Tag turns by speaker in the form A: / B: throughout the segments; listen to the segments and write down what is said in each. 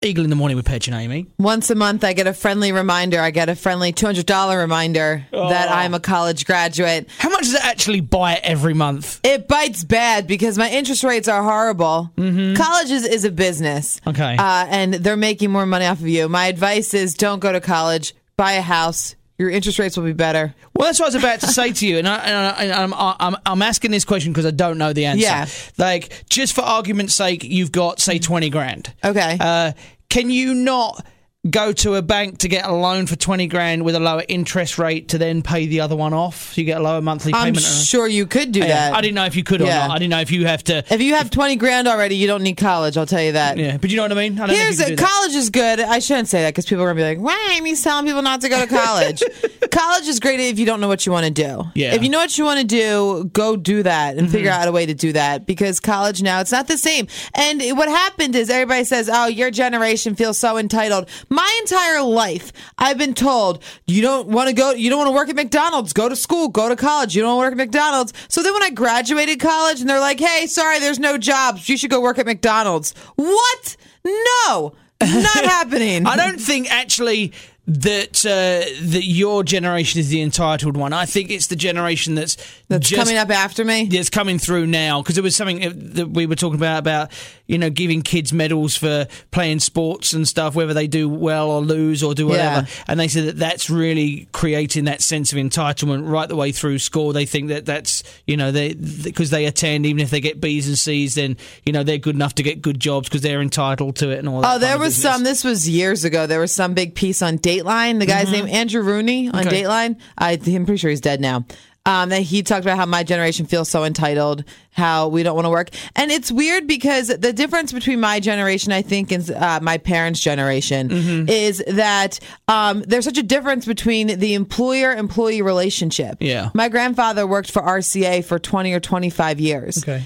A: Eagle in the Morning with Pedge and Amy.
B: Once a month, I get a friendly reminder. I get a friendly $200 reminder that I'm a college graduate.
A: How much does it actually bite every month?
B: It bites bad because my interest rates are horrible. Mm-hmm. College is a business.
A: Okay.
B: And they're making more money off of you. My advice is don't go to college. Buy a house. Your interest rates will be better.
A: Well, that's what I was about to say to you, and I'm asking this question because I don't know the answer.
B: Yeah.
A: Like, just for argument's sake, you've got, say, 20 grand.
B: Okay.
A: Can you not go to a bank to get a loan for 20 grand with a lower interest rate to then pay the other one off? So you get a lower monthly payment?
B: I'm sure you could do that.
A: I didn't know if you could or not. I didn't know if you have to.
B: If you have 20 grand already, you don't need college, I'll tell you that.
A: Yeah, but you know what I mean? I don't know if you can do
B: college is good. I shouldn't say that because people are going to be like, why Amy's telling people not to go to college? College is great if you don't know what you want to do.
A: Yeah.
B: If you know what you want to do, go do that and figure out a way to do that, because college now, it's not the same. And what happened is everybody says, oh, your generation feels so entitled. My entire life, I've been told, you don't want to work at McDonald's, go to school, go to college. You don't want to work at McDonald's. So then when I graduated college and they're like, hey, sorry, there's no jobs. You should go work at McDonald's. What? No, not happening.
A: I don't think actually that your generation is the entitled one. I think it's the generation that's just
B: coming up after me.
A: It's coming through now, because it was something that we were talking about giving kids medals for playing sports and stuff, whether they do well or lose or do whatever. Yeah. And they said that that's really creating that sense of entitlement right the way through school. They think that's because they attend, even if they get B's and C's, then they're good enough to get good jobs because they're entitled to it and all that.
B: Oh, there was some. This was years ago. There was some big piece on Dateline. The guy's name Andrew Rooney on Dateline. I'm pretty sure he's dead now. That he talked about how my generation feels so entitled, how we don't want to work. And it's weird because the difference between my generation, I think, and my parents' generation is that there's such a difference between the employer-employee relationship.
A: Yeah.
B: My grandfather worked for RCA for 20 or 25 years.
A: Okay.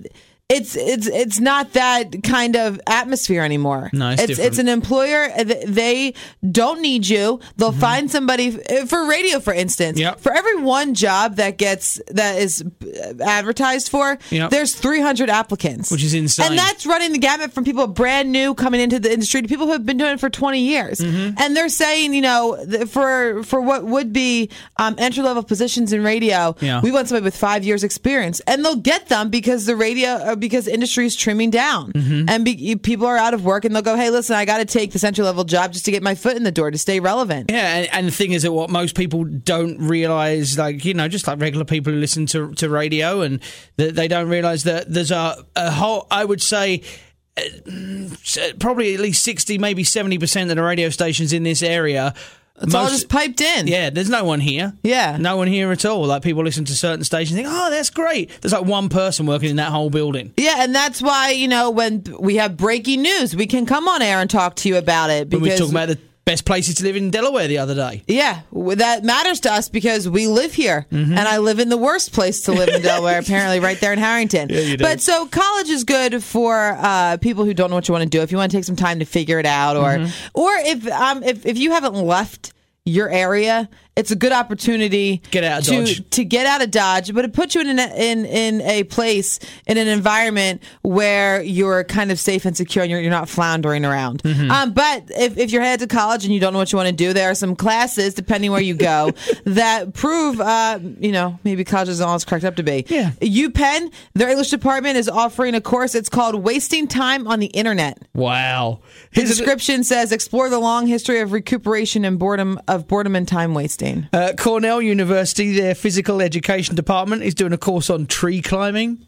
B: It's not that kind of atmosphere anymore.
A: No,
B: it's an employer. They don't need you. They'll find somebody for radio, for instance.
A: Yep.
B: For every one job that is advertised for, there's 300 applicants,
A: which is insane.
B: And that's running the gamut from people brand new coming into the industry to people who have been doing it for 20 years. And they're saying, for what would be entry level positions in radio, we want somebody with 5 years experience, and they'll get them because because industry is trimming down and people are out of work, and they'll go, hey, listen, I got to take this entry level job just to get my foot in the door to stay relevant.
A: Yeah, and the thing is that what most people don't realize, just like regular people who listen to radio, and they don't realize that there's a whole, I would say, probably at least 60, maybe 70% of the radio stations in this area,
B: it's all just piped in.
A: Yeah, there's no one here.
B: Yeah.
A: No one here at all. Like, people listen to certain stations and think, oh, that's great. There's like one person working in that whole building.
B: Yeah, and that's why, when we have breaking news, we can come on air and talk to you about it.
A: Because we were talking about the best places to live in Delaware the other day.
B: Yeah, that matters to us because we live here, and I live in the worst place to live in Delaware, apparently, right there in Harrington.
A: Yeah, you do.
B: But so college is good for people who don't know what you want to do. If you want to take some time to figure it out, or if you haven't left your area, it's a good opportunity to get out of Dodge, but it puts you in a place, in an environment where you're kind of safe and secure and you're not floundering around. But if you're headed to college and you don't know what you want to do, there are some classes, depending where you go, that prove, maybe college isn't all it's cracked up to be.
A: Yeah.
B: UPenn, their English department is offering a course. It's called Wasting Time on the Internet.
A: Wow.
B: The description says, explore the long history of recuperation and boredom and time wasting.
A: Cornell University, their physical education department, is doing a course on tree climbing.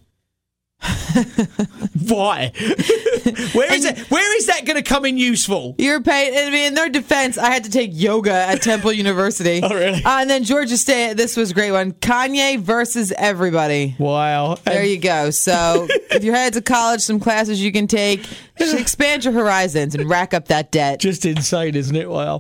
A: Why? Where is that going to come in useful?
B: You're paid. I mean, in their defense, I had to take yoga at Temple University.
A: Oh, really?
B: And then Georgia State, this was a great one. Kanye versus everybody.
A: Wow.
B: There you go. So if you're headed to college, some classes you can take. Expand your horizons and rack up that debt.
A: Just insane, isn't it? Wow.